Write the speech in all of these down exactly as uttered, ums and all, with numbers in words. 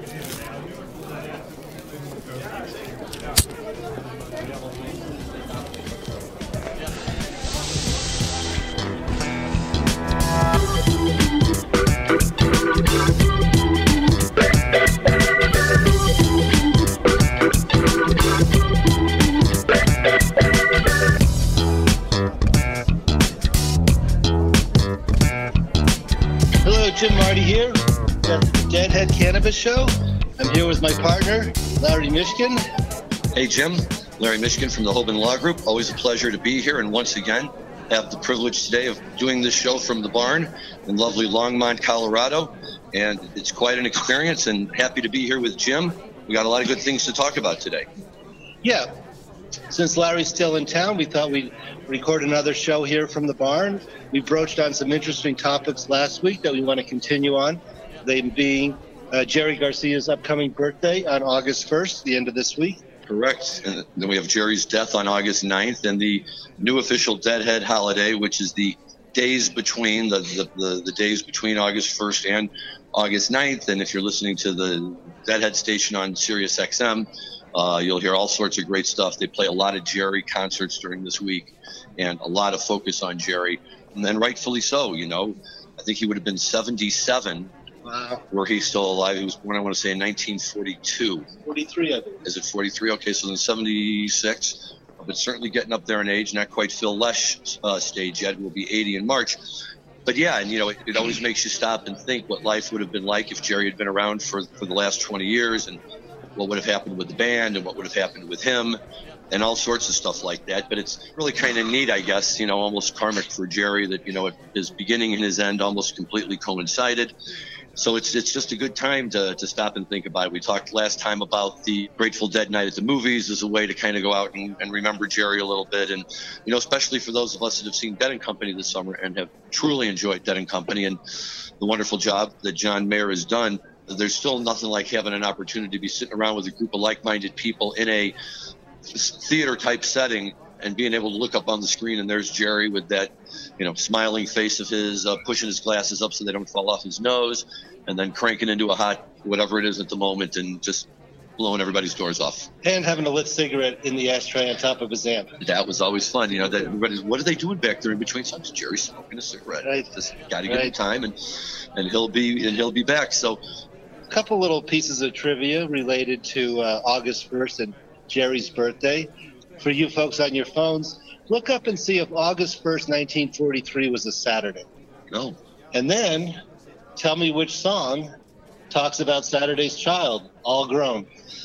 Jim Marty here at the Deadhead Cannabis Show. I'm here with my partner, Larry Mishkin. Hey Jim, Larry Mishkin from the Hoban Law Group. Always a pleasure to be here, and once again have the privilege today of doing this show from the barn in lovely Longmont, Colorado. And it's quite an experience, and happy to be here with Jim. We got a lot of good things to talk about today. Yeah. Since Larry's still in town, we thought we'd record another show here from the barn. We broached on some interesting topics last week that we want to continue on, they being uh, Jerry Garcia's upcoming birthday on August first, the end of this week. Correct. And then we have Jerry's death on August ninth, and the new official Deadhead holiday, which is the days between, the, the, the, the days between August first and August ninth. And if you're listening to the Deadhead station on Sirius X M, Uh, you'll hear all sorts of great stuff. They play a lot of Jerry concerts during this week, and a lot of focus on Jerry, and then rightfully so. You know, I think he would have been seventy-seven. Wow. Were he still alive? He was born, I want to say, in nineteen forty-two. forty-three, I think. Is it forty-three? Okay, so then seventy-six. But certainly getting up there in age, not quite Phil Lesh uh, stage yet. We'll be eighty in March. But yeah, and you know, it, it always makes you stop and think what life would have been like if Jerry had been around for, for the last twenty years, and what would have happened with the band and what would have happened with him and all sorts of stuff like that. But it's really kind of neat, I guess, you know, almost karmic for Jerry that, you know, his beginning and his end almost completely coincided. So it's it's just a good time to, to stop and think about it. We talked last time about the Grateful Dead night at the movies as a way to kind of go out and, and remember Jerry a little bit. And, you know, especially for those of us that have seen Dead and Company this summer and have truly enjoyed Dead and Company and the wonderful job that John Mayer has done, there's still nothing like having an opportunity to be sitting around with a group of like-minded people in a theater-type setting and being able to look up on the screen and there's Jerry with that, you know, smiling face of his, uh, pushing his glasses up so they don't fall off his nose, and then cranking into a hot whatever it is at the moment and just blowing everybody's doors off. And having a lit cigarette in the ashtray on top of his amp. That was always fun. You know, that everybody's, what are they doing back there in between songs? Jerry's smoking a cigarette. Right. Just got to give right. him time, and and he'll be and he'll be back. So. Couple little pieces of trivia related to uh, August first and Jerry's birthday. For you folks on your phones, look up and see if August first, nineteen forty-three was a Saturday. No. And then tell me which song talks about Saturday's child, All Grown.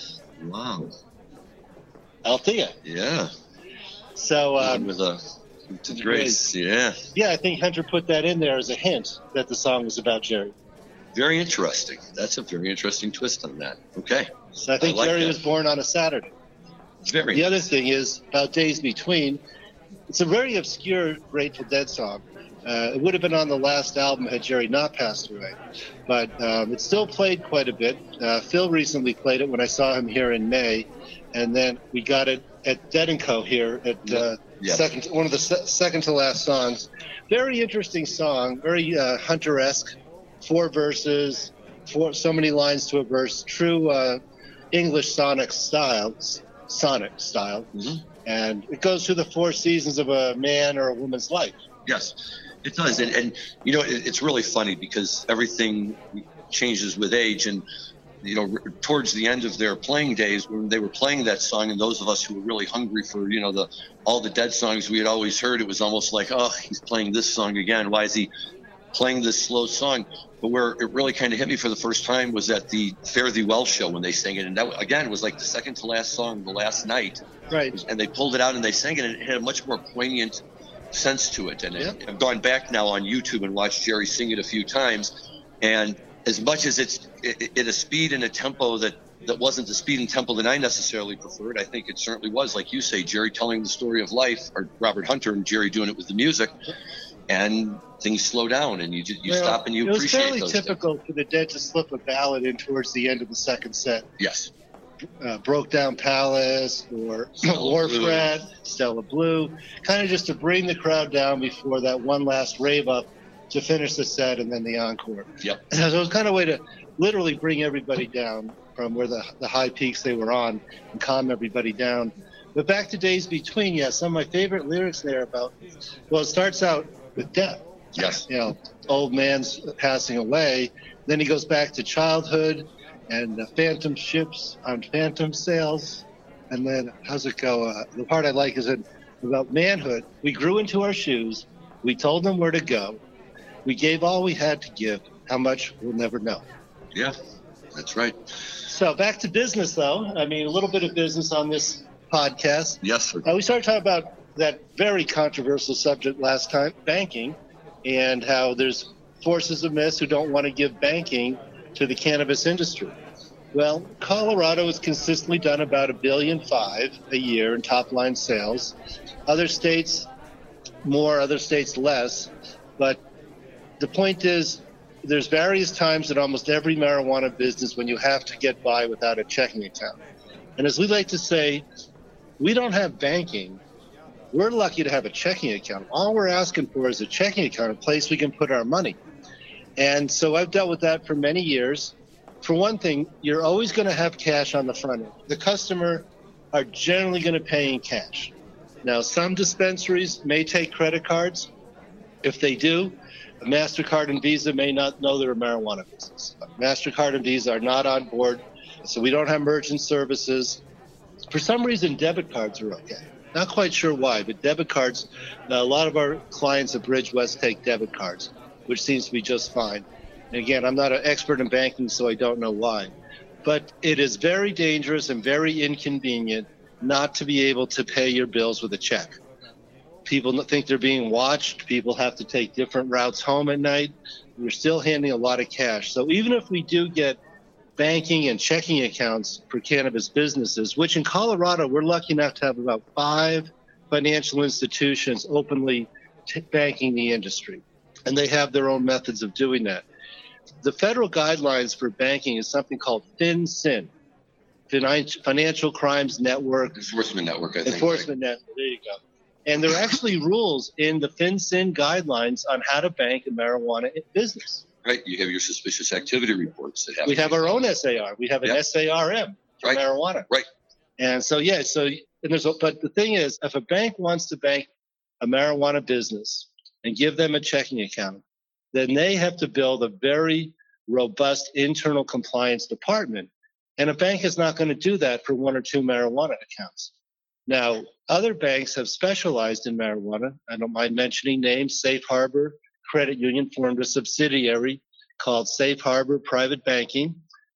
Wow. Althea. Yeah. So um, with a to Grace. Yeah. Yeah, I think Hunter put that in there as a hint that the song was about Jerry. Very interesting. That's a very interesting twist on that. Okay. So I think I like Jerry that. was born on a Saturday. Very. The other thing is about Days Between. It's a very obscure Grateful Dead song. Uh, it would have been on the last album had Jerry not passed away. But um, it's still played quite a bit. Uh, Phil recently played it when I saw him here in May. And then we got it at Dead and Co. here at uh, Yeah. second, one of the se- second to last songs. Very interesting song, very uh, Hunter-esque. Four verses, four, so many lines to a verse, true uh, English sonic style, sonic style. Mm-hmm. And it goes through the four seasons of a man or a woman's life. Yes, it does. And, and you know, it, it's really funny because everything changes with age. And, you know, towards the end of their playing days, when they were playing that song, and those of us who were really hungry for, you know, the all the Dead songs we had always heard, it was almost like, oh, he's playing this song again. Why is he playing this slow song? But where it really kind of hit me for the first time was at the Fare Thee Well show when they sang it. And that, again, was like the second to last song, the last night. Right. And they pulled it out and they sang it, and it had a much more poignant sense to it. And Yeah. it, I've gone back now on YouTube and watched Jerry sing it a few times. And as much as it's at a speed and a tempo that, that wasn't the speed and tempo that I necessarily preferred, I think it certainly was, like you say, Jerry telling the story of life, or Robert Hunter and Jerry doing it with the music. And things slow down, and you just, you Well, stop and you it was appreciate fairly those typical things. for the Dead to slip a ballad in towards the end of the second set. Yes. Uh, Broke Down Palace or Stella Wharf Blue. Rat, Stella Blue, kind of just to bring the crowd down before that one last rave up to finish the set and then the encore. Yep. So it was kind of a way to literally bring everybody down from where the, the high peaks they were on and calm everybody down. But back to Days Between, yeah, some of my favorite lyrics there about, well, it starts out with death. Yes. You know, old man's passing away. Then he goes back to childhood and uh, phantom ships on phantom sails. And then, how's it go? Uh, the part I like is it about manhood. We grew into our shoes. We told them where to go. We gave all we had to give. How much, we'll never know. Yeah, that's right. So back to business, though. I mean, a little bit of business on this podcast. Yes, sir. Uh, we started talking about that very controversial subject last time, banking, and how there's forces amiss who don't want to give banking to the cannabis industry. Well, Colorado has consistently done about a billion five a year in top line sales. Other states more, other states less. But the point is, there's various times in almost every marijuana business when you have to get by without a checking account. And as we like to say, we don't have banking. We're lucky to have a checking account. All we're asking for is a checking account, a place we can put our money. And so I've dealt with that for many years. For one thing, you're always going to have cash on the front end. The customer are generally going to pay in cash. Now, some dispensaries may take credit cards. If they do, MasterCard and Visa may not know they're a marijuana business. MasterCard and Visa are not on board, so we don't have merchant services. For some reason, debit cards are okay. Not quite sure why, but debit cards, now a lot of our clients at Bridge West take debit cards, which seems to be just fine. And again, I'm not an expert in banking, so I don't know why. But it is very dangerous and very inconvenient not to be able to pay your bills with a check. People think they're being watched. People have to take different routes home at night. We're still handling a lot of cash. So even if we do get banking and checking accounts for cannabis businesses, which in Colorado, we're lucky enough to have about five financial institutions openly t- banking the industry. And they have their own methods of doing that. The federal guidelines for banking is something called FinCEN, Financial Crimes Network. Enforcement Network, I think. Enforcement right? Network, there you go. And there are actually rules in the FinCEN guidelines on how to bank a marijuana business. Right. You have your suspicious activity reports that have. We have our own S A R. We have an yep. S A R M for right. marijuana. Right. And so, yeah, so and there's a, but the thing is, if a bank wants to bank a marijuana business and give them a checking account, then they have to build a very robust internal compliance department. And a bank is not going to do that for one or two marijuana accounts. Now, other banks have specialized in marijuana. I don't mind mentioning names. Safe Harbor Credit Union formed a subsidiary called Safe Harbor Private Banking,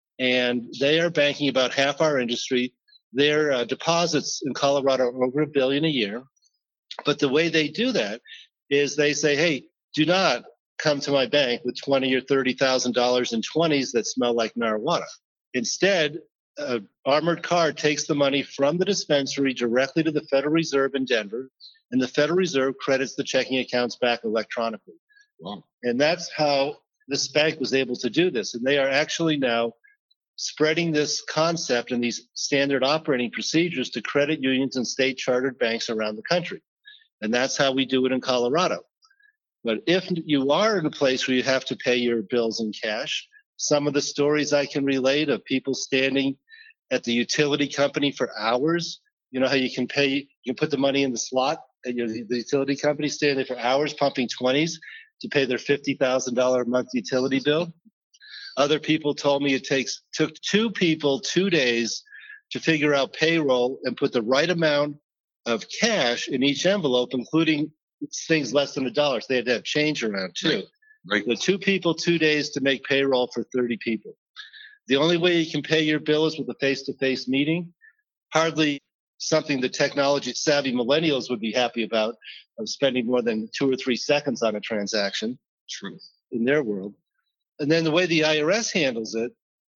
and they are banking about half our industry. Their uh, deposits in Colorado are over a billion a year. But the way they do that is they say, hey, do not come to my bank with twenty or thirty thousand dollars in twenties that smell like marijuana. Instead, an armored car takes the money from the dispensary directly to the Federal Reserve in Denver, and the Federal Reserve credits the checking accounts back electronically. Wow. And that's how this bank was able to do this. And they are actually now spreading this concept and these standard operating procedures to credit unions and state chartered banks around the country. And that's how we do it in Colorado. But if you are in a place where you have to pay your bills in cash, some of the stories I can relate of people standing at the utility company for hours. You know how you can pay, you can put the money in the slot at your, the utility company, standing there for hours pumping twenties to pay their fifty thousand dollars a month utility bill. Other people told me it takes took two people two days to figure out payroll and put the right amount of cash in each envelope, including things less than a dollar. So they had to have change around too. Right. Right. So two people, two days to make payroll for thirty people. The only way you can pay your bill is with a face-to-face meeting. Hardly something the technology savvy millennials would be happy about, of spending more than two or three seconds on a transaction. True. In their world. And then the way the I R S handles it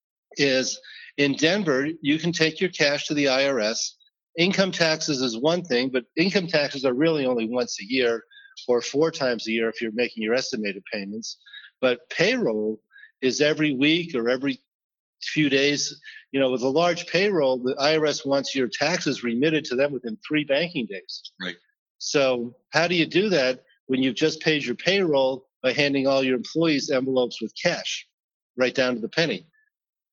is in Denver, you can take your cash to the I R S. Income taxes is one thing, but income taxes are really only once a year or four times a year if you're making your estimated payments. But payroll is every week or every few days. You know, with a large payroll, the I R S wants your taxes remitted to them within three banking days. Right. So how do you do that when you've just paid your payroll by handing all your employees envelopes with cash right down to the penny?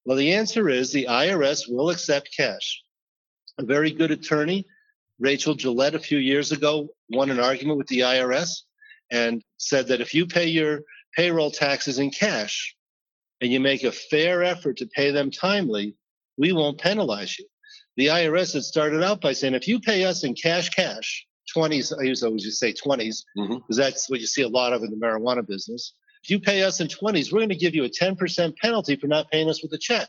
Well, the answer is the I R S will accept cash. A very good attorney, Rachel Gillette, a few years ago, won an argument with the I R S and said that if you pay your payroll taxes in cash and you make a fair effort to pay them timely, we won't penalize you. The I R S had started out by saying, if you pay us in cash, cash, twenties, I used to always say twenties, because mm-hmm. that's what you see a lot of in the marijuana business. If you pay us in twenties, we're going to give you a ten percent penalty for not paying us with a check.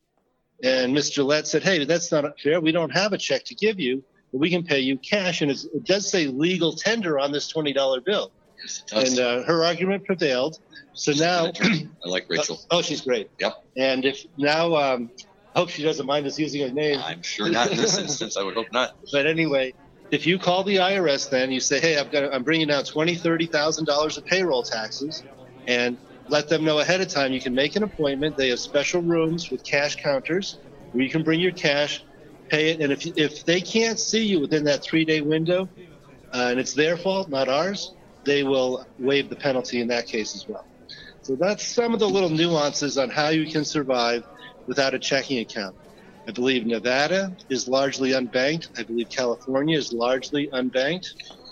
And Miz Gillette said, hey, that's not fair. We don't have a check to give you, but we can pay you cash. And it's, it does say legal tender on this twenty dollar bill. Yes, it does. And uh, her argument prevailed. So She's now, I like Rachel. Uh, oh, she's great. Yep. And if now, um, I hope she doesn't mind us using her name. I'm sure not in this instance. I would hope not. But anyway, if you call the I R S, then you say, hey, I've got, I'm bringing down twenty thousand dollars, thirty thousand dollars of payroll taxes, and let them know ahead of time. You can make an appointment. They have special rooms with cash counters where you can bring your cash, pay it, and if if they can't see you within that three-day window, uh, and it's their fault, not ours, they will waive the penalty in that case as well. So that's some of the little nuances on how you can survive without a checking account. I believe Nevada is largely unbanked. I believe California is largely unbanked.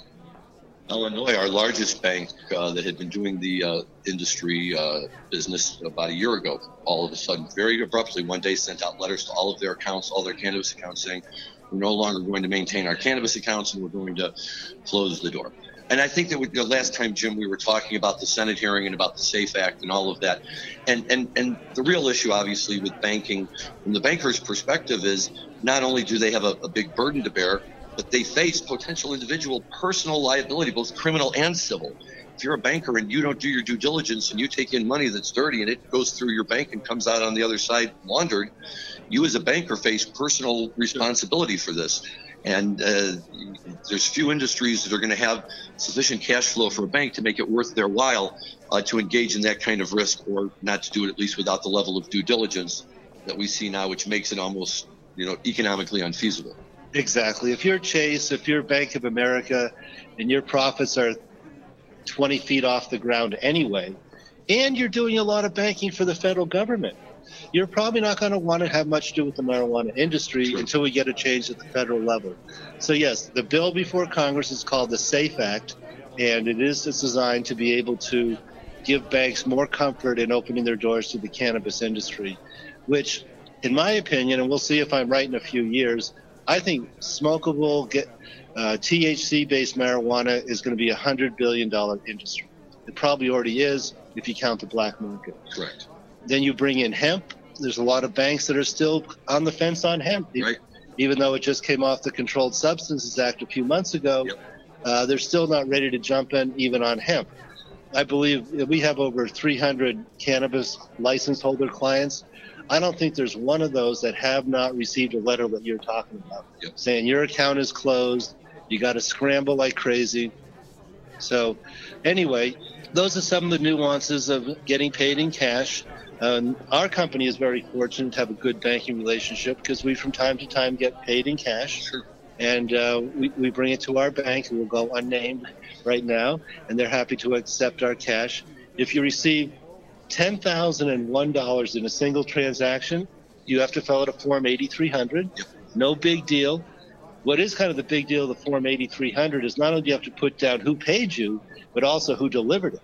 Illinois, our largest bank uh, that had been doing the uh, industry uh, business about a year ago, all of a sudden, very abruptly, one day sent out letters to all of their accounts, all their cannabis accounts, saying, we're no longer going to maintain our cannabis accounts and we're going to close the door. And I think that we, the last time, Jim, we were talking about the Senate hearing and about the SAFE Act and all of that. And, and, and the real issue, obviously, with banking, from the banker's perspective, is not only do they have a, a big burden to bear, but they face potential individual personal liability, both criminal and civil. If you're a banker and you don't do your due diligence and you take in money that's dirty and it goes through your bank and comes out on the other side laundered, you as a banker face personal responsibility for this. And uh, there's few industries that are going to have sufficient cash flow for a bank to make it worth their while uh, to engage in that kind of risk, or not to do it at least without the level of due diligence that we see now, which makes it almost, you know, economically unfeasible. Exactly. If you're Chase, if you're Bank of America, and your profits are twenty feet off the ground anyway, and you're doing a lot of banking for the federal government, you're probably not going to want to have much to do with the marijuana industry True. Until we get a change at the federal level. So yes, the bill before Congress is called the SAFE Act, and it is it's designed to be able to give banks more comfort in opening their doors to the cannabis industry, which, in my opinion, and we'll see if I'm right in a few years, I think smokable, get, uh, T H C-based marijuana is going to be a one hundred billion dollars industry. It probably already is if you count the black market. Correct. Then you bring in hemp. There's a lot of banks that are still on the fence on hemp. Right. Even though it just came off the Controlled Substances Act a few months ago, yep. uh, they're still not ready to jump in even on hemp. I believe we have over three hundred cannabis license holder clients. I don't think there's one of those that have not received a letter that you're talking about, yep. saying your account is closed, you got to scramble like crazy. So anyway, those are some of the nuances of getting paid in cash. Um, our company is very fortunate to have a good banking relationship because we from time to time get paid in cash. Sure. And uh, we, we bring it to our bank, who will go unnamed right now, and they're happy to accept our cash. If you receive ten thousand one dollars in a single transaction, you have to fill out a Form eighty-three hundred. Yep. No big deal. What is kind of the big deal of the Form eighty-three hundred is not only do you have to put down who paid you, but also who delivered it.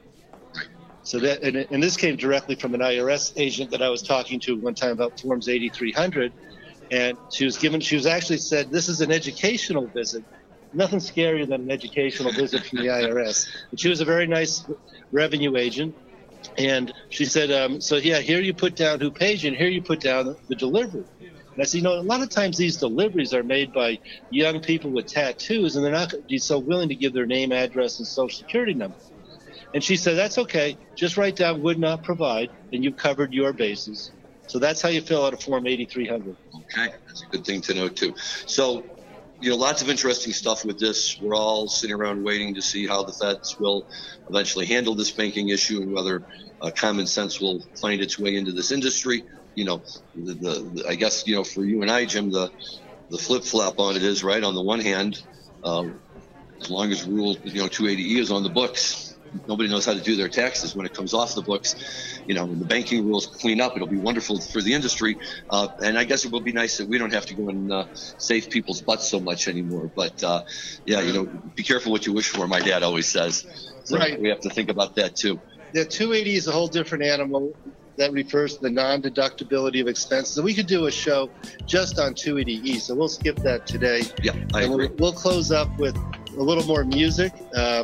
So that, and, and this came directly from an I R S agent that I was talking to one time about Forms eighty-three hundred, and she was given, she was actually said, this is an educational visit. Nothing scarier than an educational visit from the I R S. But she was a very nice revenue agent, and she said, um, so yeah, here you put down who paid you, and here you put down the delivery. And I said, you know, a lot of times these deliveries are made by young people with tattoos, and they're not going to be so willing to give their name, address, and social security number. And she said, that's okay. Just write down would not provide, and you've covered your bases. So that's how you fill out a Form eighty-three hundred. Okay, that's a good thing to know, too. So, you know, lots of interesting stuff with this. We're all sitting around waiting to see how the feds will eventually handle this banking issue and whether uh, common sense will find its way into this industry. You know, the, the, the, I guess, you know, for you and I, Jim, the, the flip-flop on it is, right, on the one hand, um, as long as Rule, you know, two eighty E is on the books, nobody knows how to do their taxes when it comes off the books. You know, when the banking rules clean up, it'll be wonderful for the industry. Uh, and I guess it will be nice that we don't have to go and uh, save people's butts so much anymore. But uh, yeah, you know, be careful what you wish for, my dad always says. So right. We have to think about that too. The two eighty is a whole different animal. That refers to the non-deductibility of expenses. So we could do a show just on two eighty E. So we'll skip that today. Yeah, I and agree. We'll, we'll close up with a little more music. Um,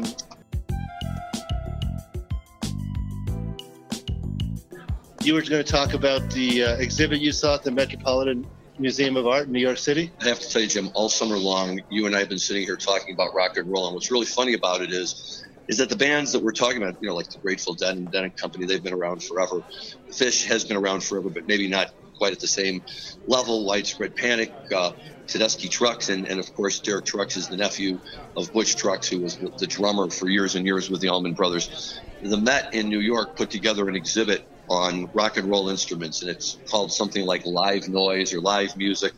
you were going to talk about the uh, exhibit you saw at the Metropolitan Museum of Art in New York City. I have to tell you, Jim, all summer long, you and I have been sitting here talking about rock and roll. And what's really funny about it is, is that the bands that we're talking about, you know, like the Grateful Dead and Dead and Company, they've been around forever. Fish has been around forever, but maybe not quite at the same level. Widespread Panic, uh, Tedeschi Trucks, and, and of course, Derek Trucks is the nephew of Butch Trucks, who was the drummer for years and years with the Allman Brothers. The Met in New York put together an exhibit on rock and roll instruments, and it's called something like Live Noise or Live Music,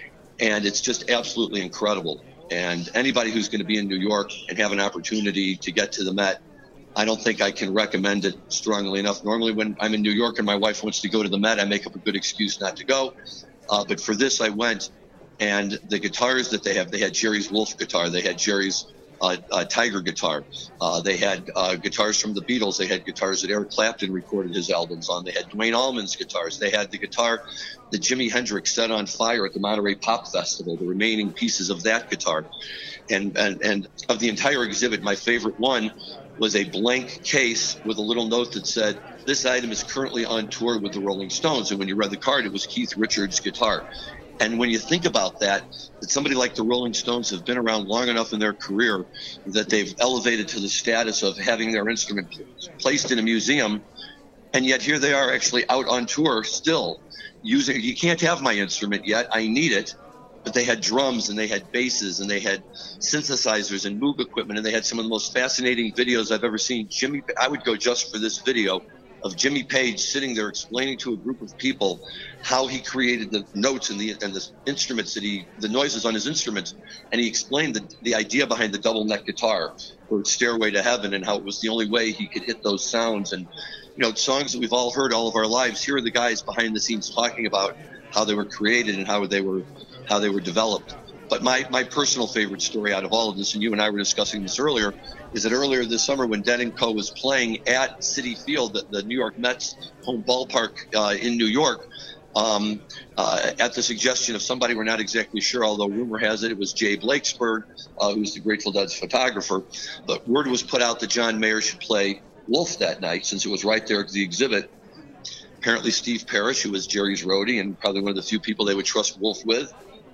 and it's just absolutely incredible. And anybody who's going to be in New York and have an opportunity to get to the Met, I don't think I can recommend it strongly enough. Normally when I'm in New York and my wife wants to go to the Met, I make up a good excuse not to go. Uh, but for this, I went, and the guitars that they have, they had Jerry's Wolf guitar. They had Jerry's uh, uh, Tiger guitar. Uh, they had uh, guitars from the Beatles. They had guitars that Eric Clapton recorded his albums on. They had Duane Allman's guitars. They had the guitar that Jimi Hendrix set on fire at the Monterey Pop Festival, the remaining pieces of that guitar. And, and, and of the entire exhibit, my favorite one was a blank case with a little note that said, "This item is currently on tour with the Rolling Stones." And when you read the card, it was Keith Richards' guitar. And when you think about that, that somebody like the Rolling Stones have been around long enough in their career that they've elevated to the status of having their instrument placed in a museum, and yet here they are actually out on tour still using, you can't have my instrument yet, I need it. But they had drums and they had basses and they had synthesizers and Moog equipment, and they had some of the most fascinating videos I've ever seen. Jimmy, I would go just for this video of Jimmy Page sitting there explaining to a group of people how he created the notes and the and the instruments that he, the noises on his instruments, and he explained the, the idea behind the double neck guitar for Stairway to Heaven and how it was the only way he could hit those sounds. And you know, songs that we've all heard all of our lives. Here are the guys behind the scenes talking about how they were created and how they were how they were developed. But my, my personal favorite story out of all of this, and you and I were discussing this earlier, is that earlier this summer when Dead and Co. was playing at Citi Field, the, the New York Mets home ballpark uh, in New York, um, uh, at the suggestion of somebody we're not exactly sure, although rumor has it it was Jay Blakesberg, uh, who's the Grateful Dead's photographer. But word was put out that John Mayer should play Wolf that night since it was right there at the exhibit. Apparently Steve Parrish, who was Jerry's roadie and probably one of the few people they would trust Wolf with,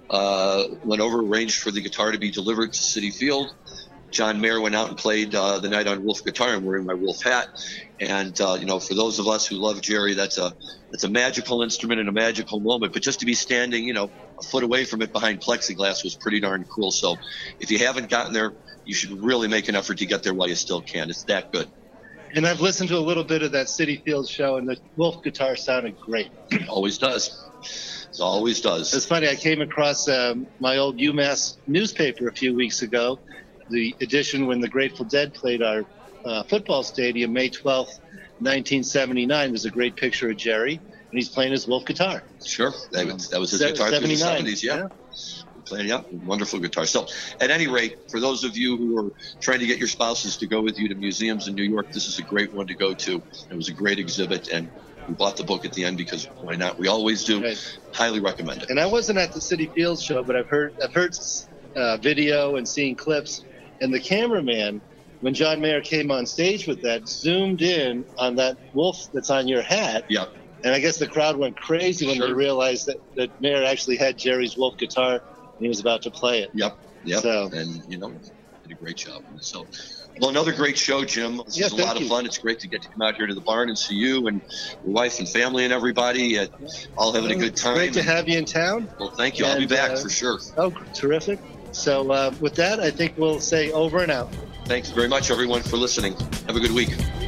Uh, went over, arranged for the guitar to be delivered to Citi Field. John Mayer went out and played uh, the night on Wolf guitar. I'm wearing my Wolf hat. And, uh, you know, for those of us who love Jerry, that's a that's a magical instrument and a magical moment. But just to be standing, you know, a foot away from it behind plexiglass was pretty darn cool. So if you haven't gotten there, you should really make an effort to get there while you still can. It's that good. And I've listened to a little bit of that Citi Field show, and the Wolf guitar sounded great. It always does. It always does. It's funny. I came across um, my old UMass newspaper a few weeks ago, the edition when the Grateful Dead played our uh, football stadium, May twelfth, nineteen seventy-nine. There's a great picture of Jerry, and he's playing his Wolf guitar. Sure. That was, that was his Se- guitar through the seventies, yeah. yeah. Playing, yeah, wonderful guitar. So, at any rate, for those of you who are trying to get your spouses to go with you to museums in New York, this is a great one to go to. It was a great exhibit, and we bought the book at the end because why not? We always do. Right. Highly recommend it. And I wasn't at the Citi Field show, but I've heard I've heard uh, video and seen clips. And the cameraman, when John Mayer came on stage with that, zoomed in on that wolf that's on your hat. Yeah. And I guess the crowd went crazy when Sure. they realized that, that Mayer actually had Jerry's Wolf guitar and he was about to play it. Yep. Yep. So, and, you know, did a great job. So, well, another great show, Jim. This yeah, was a lot you. of fun. It's great to get to come out here to the barn and see you and your wife and family and everybody. Uh, all having a good time. Great to have you in town. Well, thank you. And, I'll be back uh, for sure. Oh, terrific. So uh, with that, I think we'll say over and out. Thanks very much, everyone, for listening. Have a good week.